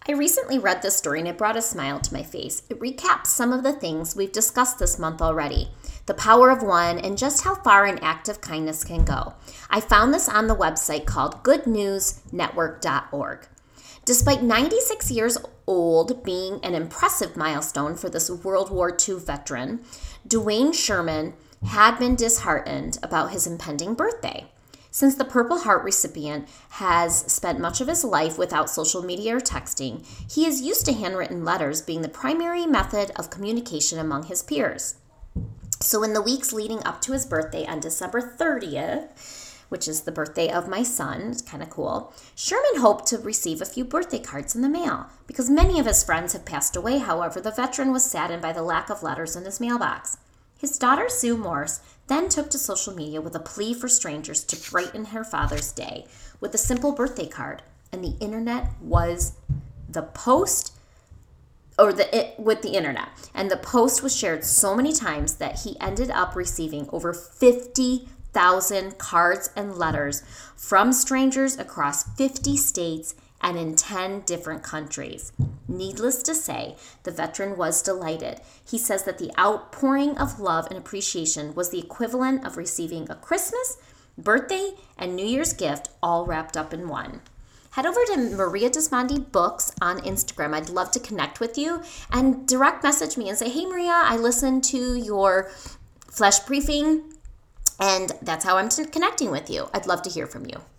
I recently read this story and it brought a smile to my face. It recaps some of the things we've discussed this month already, the power of one, and just how far an act of kindness can go. I found this on the website called goodnewsnetwork.org. Despite 96 years old being an impressive milestone for this World War II veteran, Duane Sherman had been disheartened about his impending birthday. Since the Purple Heart recipient has spent much of his life without social media or texting, he is used to handwritten letters being the primary method of communication among his peers. So in the weeks leading up to his birthday on December 30th, which is the birthday of my son, it's kind of cool, Sherman hoped to receive a few birthday cards in the mail. Because many of his friends had passed away, however, the veteran was saddened by the lack of letters in his mailbox. His daughter, Sue Morse, then took to social media with a plea for strangers to brighten her father's day with a simple birthday card. And the internet was the post, with the internet. And the post was shared so many times that he ended up receiving over 50,000 cards and letters from strangers across 50 states and in 10 different countries. Needless to say, the veteran was delighted. He says that the outpouring of love and appreciation was the equivalent of receiving a Christmas, birthday, and New Year's gift all wrapped up in one. Head over to Maria Dismondy Books on Instagram. I'd love to connect with you and direct message me and say, hey Maria, I listened to your flash briefing, and that's how I'm connecting with you. I'd love to hear from you.